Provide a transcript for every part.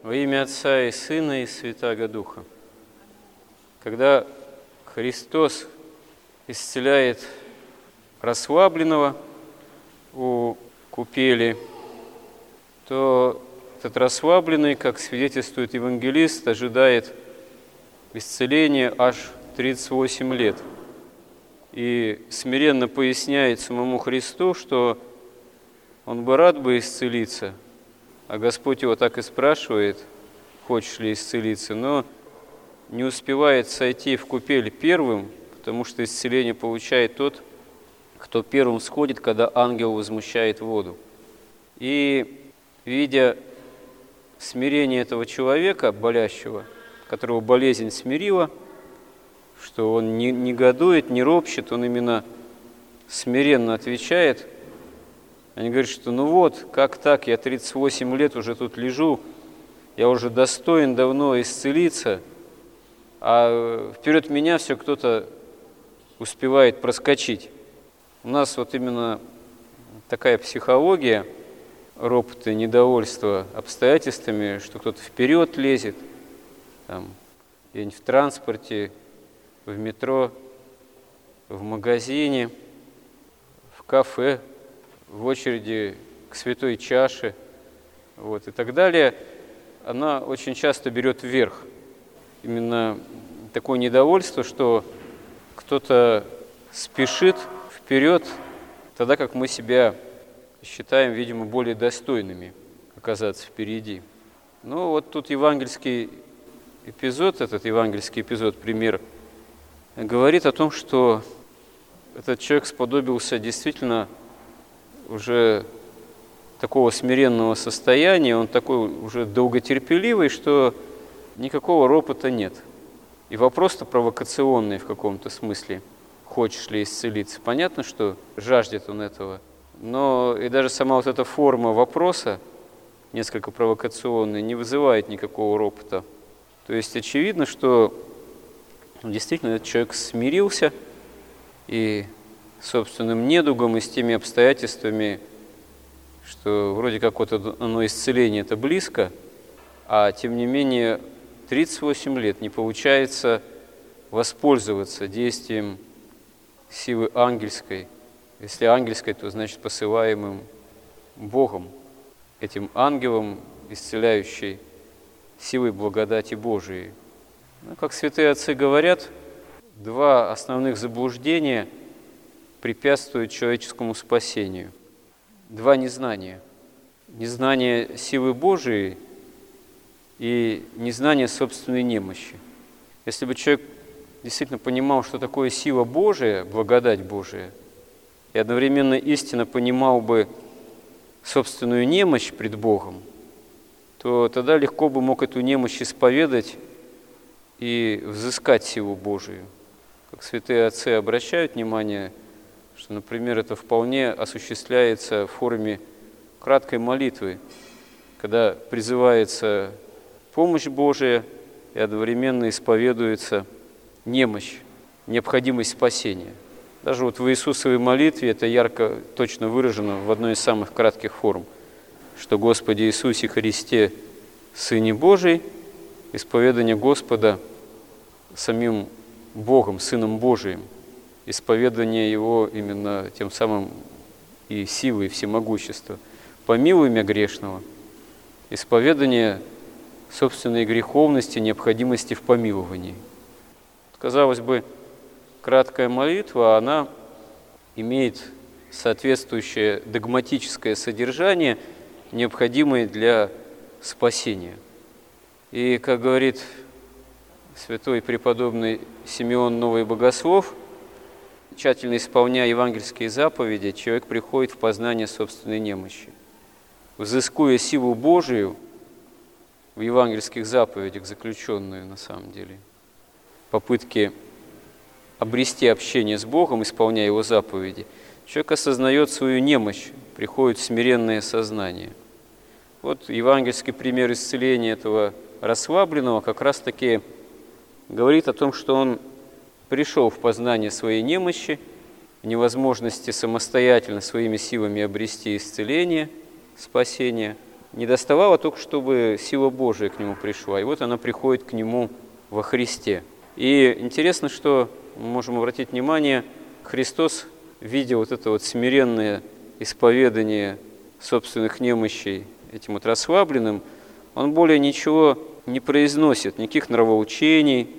Во имя Отца и Сына и Святаго Духа. Когда Христос исцеляет расслабленного у купели, то этот расслабленный, как свидетельствует евангелист, ожидает исцеления аж 38 лет. И смиренно поясняет самому Христу, что он бы рад бы исцелиться, а Господь его так и спрашивает, хочешь ли исцелиться, но не успевает сойти в купель первым, потому что исцеление получает тот, кто первым сходит, когда ангел возмущает воду. И, видя смирение этого человека, болящего, которого болезнь смирила, что он не негодует, не ропщет, он именно смиренно отвечает. Они говорят, что ну вот, как так, я 38 лет уже тут лежу, я уже достоин давно исцелиться, а вперед меня все кто-то успевает проскочить. У нас вот именно такая психология, ропота, недовольства обстоятельствами, что кто-то вперед лезет, там, где-нибудь в транспорте, в метро, в магазине, в кафе, в очереди к святой чаше, вот, и так далее, она очень часто берет вверх. Именно такое недовольство, что кто-то спешит вперед, тогда как мы себя считаем, видимо, более достойными оказаться впереди. Ну вот тут евангельский эпизод, пример, говорит о том, что этот человек сподобился действительно уже такого смиренного состояния, он такой уже долготерпеливый, что никакого ропота нет. И вопрос-то провокационный в каком-то смысле. Хочешь ли исцелиться? Понятно, что жаждет он этого. Но и даже сама вот эта форма вопроса, несколько провокационная, не вызывает никакого ропота. То есть очевидно, что действительно этот человек смирился и собственным недугом и с теми обстоятельствами, что вроде как вот оно исцеление это близко, а тем не менее 38 лет не получается воспользоваться действием силы ангельской. Если ангельской, то значит посылаемым Богом, этим ангелом, исцеляющей силой благодати Божией. Ну, как святые отцы говорят, два основных заблуждения препятствуют человеческому спасению. Два незнания. Незнание силы Божией и незнание собственной немощи. Если бы человек действительно понимал, что такое сила Божия, благодать Божия, и одновременно истинно понимал бы собственную немощь пред Богом, то тогда легко бы мог эту немощь исповедать и взыскать силу Божию. Как святые отцы обращают внимание, что, например, это вполне осуществляется в форме краткой молитвы, когда призывается помощь Божия и одновременно исповедуется немощь, необходимость спасения. Даже вот в Иисусовой молитве это ярко, точно выражено в одной из самых кратких форм, что «Господи Иисусе Христе, Сыне Божий», исповедание Господа самим Богом, Сыном Божиим, исповедание Его именно тем самым и силой, и всемогущества. «Помилуй меня грешного», исповедание собственной греховности, необходимости в помиловании. Казалось бы, краткая молитва, она имеет соответствующее догматическое содержание, необходимое для спасения. И, как говорит святой преподобный Симеон Новый Богослов, тщательно исполняя евангельские заповеди, человек приходит в познание собственной немощи. Взыскуя силу Божию в евангельских заповедях, заключенную на самом деле, попытки обрести общение с Богом, исполняя Его заповеди, человек осознает свою немощь, приходит в смиренное сознание. Вот евангельский пример исцеления этого расслабленного как раз-таки говорит о том, что он пришел в познание своей немощи, невозможности самостоятельно своими силами обрести исцеление, спасение, Не доставало только, чтобы сила Божия к нему пришла. И вот она приходит к нему во Христе. И интересно, что мы можем обратить внимание, Христос, видя вот это вот смиренное исповедание собственных немощей этим вот расслабленным, он более ничего не произносит, никаких нравоучений,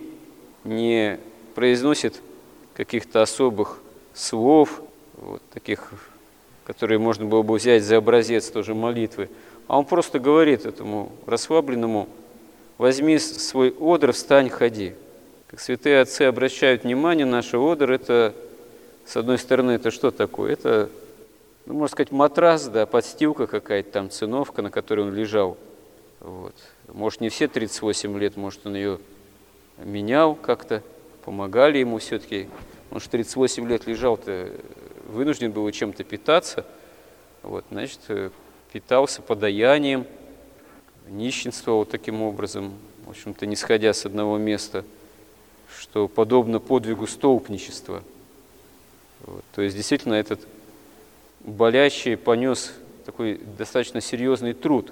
не произносит каких-то особых слов, вот, таких, которые можно было бы взять за образец тоже молитвы. А он просто говорит этому расслабленному: возьми свой одр, встань, ходи. Как святые отцы обращают внимание, наш одр – это, с одной стороны, это что такое? Это, можно сказать, матрас, да, подстилка какая-то там, циновка, на которой он лежал. Вот. Может, не все 38 лет, может, он ее менял как-то, помогали ему все-таки. Он же 38 лет лежал-то, вынужден был чем-то питаться. Вот, значит, питался подаянием, нищенствовал таким образом, в общем-то, не сходя с одного места, что подобно подвигу столпничества. Вот, то есть, действительно, этот болящий понес такой достаточно серьезный труд.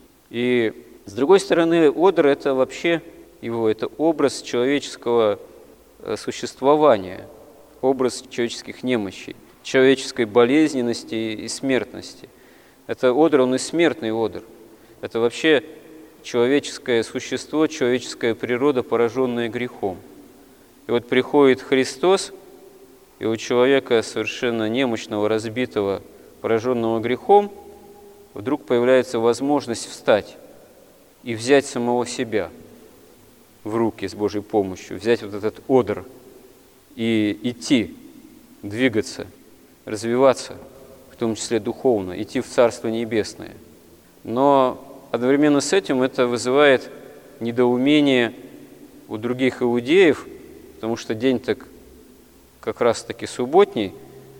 И, с другой стороны, одр – это вообще это образ человеческого существования, образ человеческих немощей, человеческой болезненности и смертности. Это одр, он и смертный одр. Это вообще человеческое существо, человеческая природа, пораженная грехом. И вот приходит Христос, и у человека совершенно немощного, разбитого, пораженного грехом, вдруг появляется возможность встать и взять самого себя в руки с Божьей помощью, взять вот этот одр и идти, двигаться, развиваться, в том числе духовно, идти в Царство Небесное. Но одновременно с этим это вызывает недоумение у других иудеев, потому что день так как раз-таки субботний,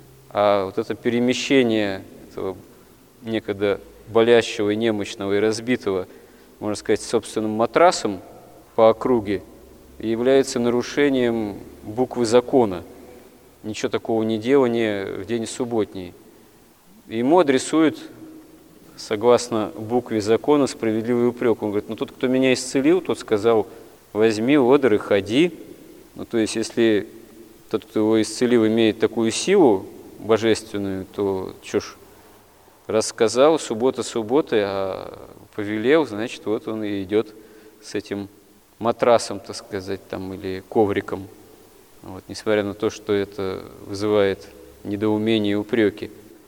а вот это перемещение этого некогда болящего и немощного и разбитого, можно сказать, собственным матрасом по округе, является нарушением буквы закона. Ничего такого не делания в день субботний. И ему адресуют, согласно букве закона, справедливый упрек. Он говорит: тот, кто меня исцелил, тот сказал: возьми одр и ходи. То есть, если тот, кто его исцелил, имеет такую силу божественную, то что ж, рассказал, суббота, а повелел, значит, вот он и идет с этим матрасом, так сказать, там, или ковриком. Вот, несмотря на то, что это вызывает недоумение и упреки.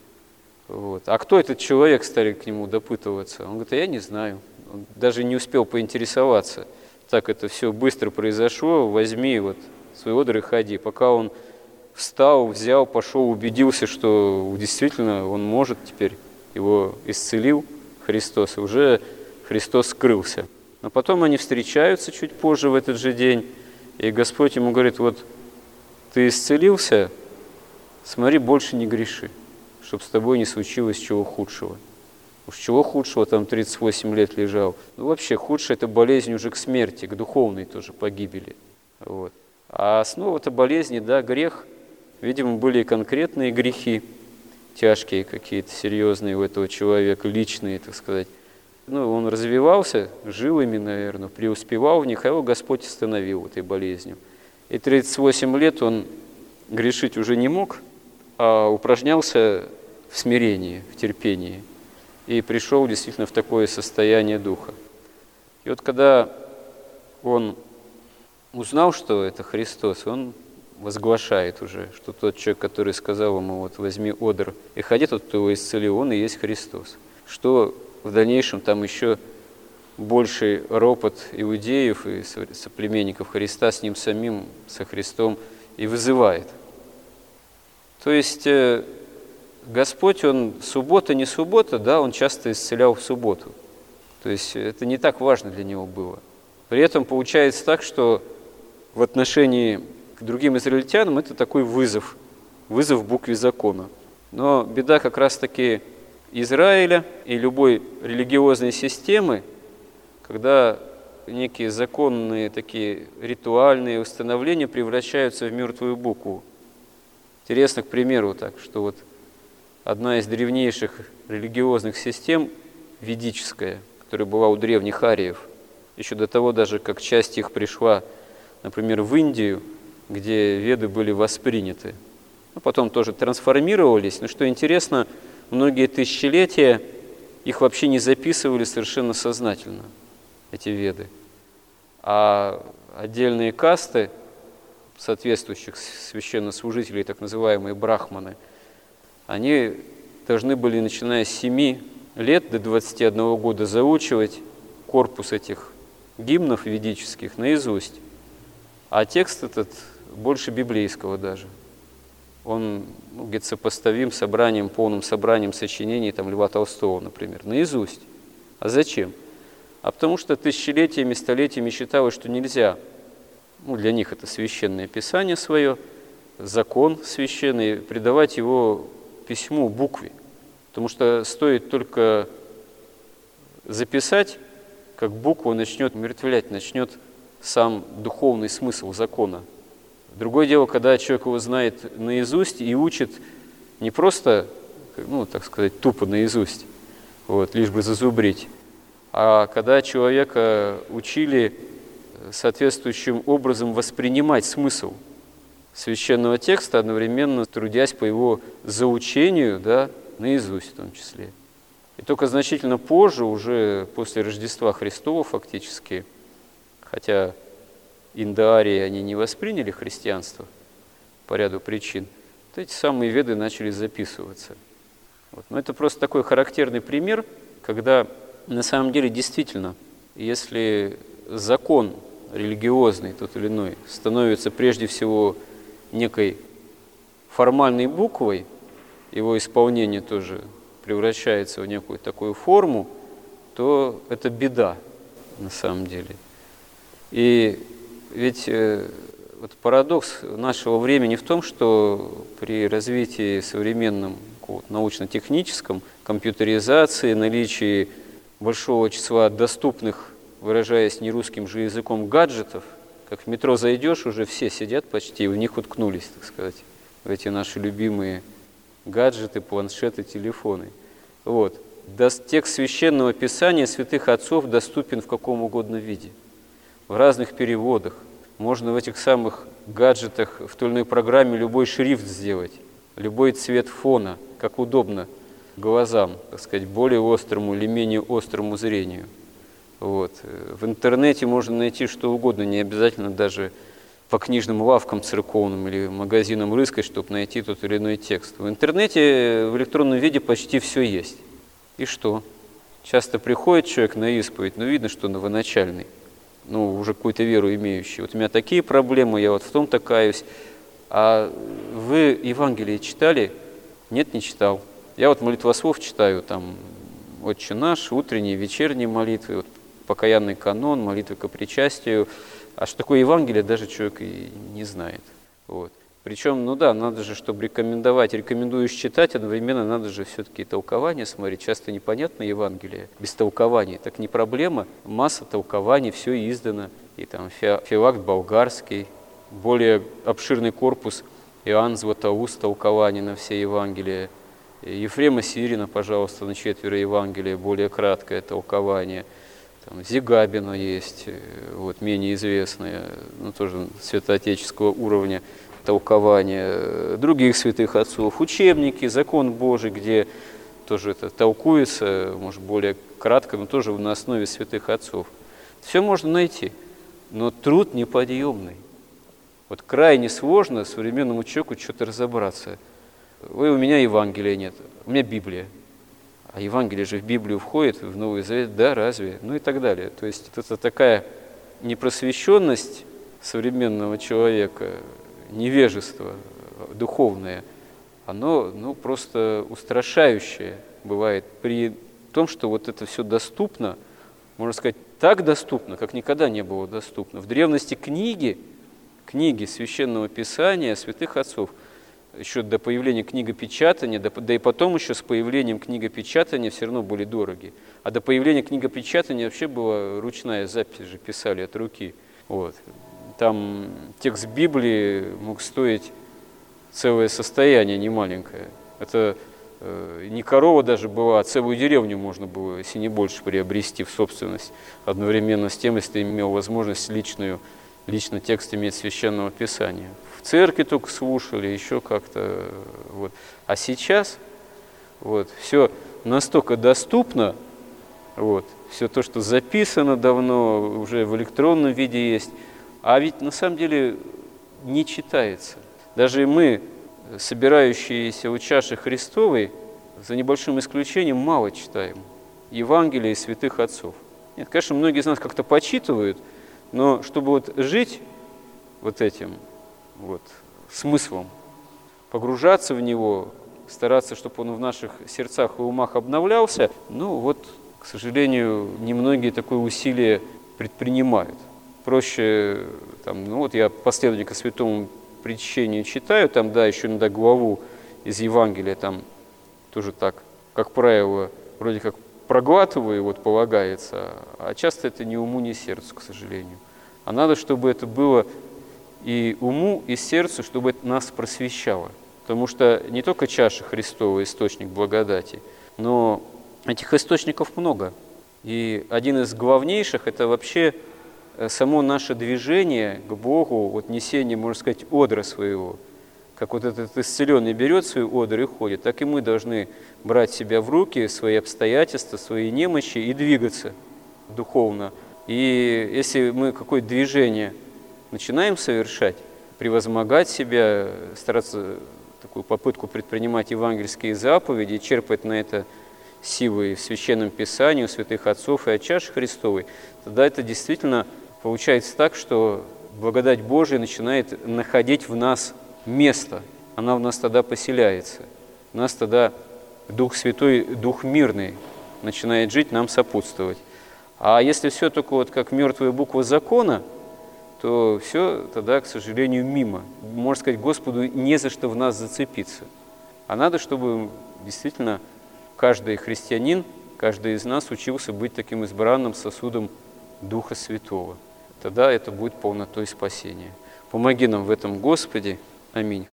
Вот. А кто этот человек, стали к нему допытываться? Он говорит: я не знаю. Он даже не успел поинтересоваться. Так это все быстро произошло, возьми вот свой одр и ходи. Пока он встал, взял, пошел, убедился, что действительно он может теперь, его исцелил Христос, и уже Христос скрылся. Но потом они встречаются чуть позже в этот же день, и Господь ему говорит: вот ты исцелился, смотри, больше не греши, чтобы с тобой не случилось чего худшего. Уж чего худшего, там 38 лет лежал. Вообще худшее – это болезнь уже к смерти, к духовной тоже погибели. Вот. А основа-то болезни, да, грех. Видимо, были и конкретные грехи, тяжкие какие-то, серьезные у этого человека, личные, так сказать. Он развивался, жил ими, наверное, преуспевал в них, а его Господь остановил этой болезнью. И 38 лет он грешить уже не мог, а упражнялся в смирении, в терпении. И пришел действительно в такое состояние духа. И вот когда он узнал, что это Христос, он возглашает уже, что тот человек, который сказал ему: вот возьми одр и ходи, тот, кто его исцелил, он и есть Христос. Что в дальнейшем там еще больший ропот иудеев и соплеменников Христа с ним самим, со Христом, и вызывает. То есть Господь, Он суббота, не суббота, да, Он часто исцелял в субботу. То есть это не так важно для Него было. При этом получается так, что в отношении к другим израильтянам это такой вызов букве закона. Но беда как раз-таки Израиля и любой религиозной системы, когда некие законные такие ритуальные установления превращаются в мертвую букву. Интересно, к примеру, так, что вот одна из древнейших религиозных систем, ведическая, которая была у древних ариев, еще до того даже, как часть их пришла, например, в Индию, где веды были восприняты. Потом тоже трансформировались, но что интересно, многие тысячелетия их вообще не записывали совершенно сознательно, эти веды. А отдельные касты соответствующих священнослужителей, так называемые брахманы, они должны были, начиная с 7 лет до 21 года, заучивать корпус этих гимнов ведических наизусть. А текст этот больше библейского даже. Он где-то сопоставим с собранием, полным собранием сочинений Льва Толстого, например, наизусть. А зачем? А потому что тысячелетиями, столетиями считалось, что нельзя, для них это священное писание свое, закон священный, придавать его письму, букве. Потому что стоит только записать, как букву начнет умертвлять, начнет сам духовный смысл закона. Другое дело, когда человек его знает наизусть и учит не просто, так сказать, тупо наизусть, лишь бы зазубрить, а когда человека учили соответствующим образом воспринимать смысл священного текста, одновременно трудясь по его заучению, наизусть в том числе. И только значительно позже, уже после Рождества Христова фактически, хотя индоарии они не восприняли христианство по ряду причин, эти самые веды начали записываться. Но это просто такой характерный пример, когда на самом деле действительно, если закон религиозный, тот или иной, становится прежде всего некой формальной буквой, его исполнение тоже превращается в некую такую форму, то это беда на самом деле. И ведь парадокс нашего времени в том, что при развитии современном научно-техническом, компьютеризации, наличии большого числа доступных, выражаясь нерусским же языком, гаджетов, как в метро зайдешь, уже все сидят почти, в них уткнулись, так сказать, в эти наши любимые гаджеты, планшеты, телефоны. Текст священного писания святых отцов доступен в каком угодно виде, в разных переводах. Можно в этих самых гаджетах в той или иной программе любой шрифт сделать, любой цвет фона, как удобно глазам, так сказать, более острому или менее острому зрению. В интернете можно найти что угодно, не обязательно даже по книжным лавкам церковным или магазинам рыскать, чтобы найти тот или иной текст. В интернете в электронном виде почти все есть. И что? Часто приходит человек на исповедь, видно, что новоначальный, уже какую-то веру имеющий. У меня такие проблемы, я в том-то каюсь. А вы Евангелие читали? Нет, не читал. Я молитвослов читаю, «Отче наш», утренние, вечерние молитвы, покаянный канон, молитвы ко причастию. А что такое Евангелие, даже человек и не знает. Причем, надо же, чтобы рекомендуешь читать, одновременно надо же все-таки толкование смотреть. Часто непонятно Евангелие без толкований. Так не проблема, масса толкований, все издано. И Феофилакт Болгарский, более обширный корпус Иоанн Златоуст, толкование на все Евангелия. Ефрема Сирина, пожалуйста, на 4 Евангелия, более краткое толкование. Зигабина есть, менее известное, тоже святоотеческого уровня толкования, других святых отцов, учебники, закон Божий, где тоже это толкуется, может, более кратко, но тоже на основе святых отцов. Все можно найти, но труд неподъемный. Крайне сложно современному человеку что-то разобраться. У меня Евангелия нет, у меня Библия. А Евангелие же в Библию входит, в Новый Завет, да, разве? И так далее. То есть это такая непросвещенность современного человека, невежество духовное, оно просто устрашающее бывает при том, что это все доступно, можно сказать, так доступно, как никогда не было доступно. В древности книги Священного Писания святых отцов, еще до появления книгопечатания, да и потом еще с появлением книгопечатания все равно были дороги. А до появления книгопечатания вообще была ручная запись, же писали от руки. Там текст Библии мог стоить целое состояние немаленькое. Это не корова даже была, а целую деревню можно было, если не больше, приобрести в собственность одновременно с тем, если ты имел возможность лично текст иметь Священного Писания. В церкви только слушали, еще как-то. Вот. А сейчас все настолько доступно, все то, что записано давно, уже в электронном виде есть, а ведь на самом деле не читается. Даже мы, собирающиеся у чаши Христовой, за небольшим исключением, мало читаем Евангелия и святых отцов. Нет, конечно, многие из нас как-то почитывают, но чтобы жить этим смыслом, погружаться в него, стараться, чтобы он в наших сердцах и умах обновлялся, к сожалению, немногие такое усилие предпринимают. Проще, я последовательно святому причащению читаю, еще иногда главу из Евангелия, тоже так, как правило, вроде как проглатываю, полагается, а часто это ни уму, ни сердцу, к сожалению. А надо, чтобы это было и уму, и сердцу, чтобы это нас просвещало. Потому что не только чаша Христова – источник благодати, но этих источников много. И один из главнейших – это вообще само наше движение к Богу, несение, можно сказать, одра своего. Как этот исцеленный берет свою одру и ходит, так и мы должны брать себя в руки, свои обстоятельства, свои немощи и двигаться духовно. И если мы какое-то движение начинаем совершать, превозмогать себя, стараться такую попытку предпринимать евангельские заповеди, черпать на это силы в Священном Писании, у святых отцов и от чаши Христовой, тогда это действительно получается так, что благодать Божия начинает находить в нас место. Она в нас тогда поселяется. У нас тогда Дух Святой, Дух мирный начинает жить, нам сопутствовать. А если все только как мертвая буква закона, то все тогда, к сожалению, мимо. Можно сказать, Господу не за что в нас зацепиться. А надо, чтобы действительно каждый христианин, каждый из нас учился быть таким избранным сосудом Духа Святого. Тогда это будет полнотой спасения. Помоги нам в этом, Господи. Аминь.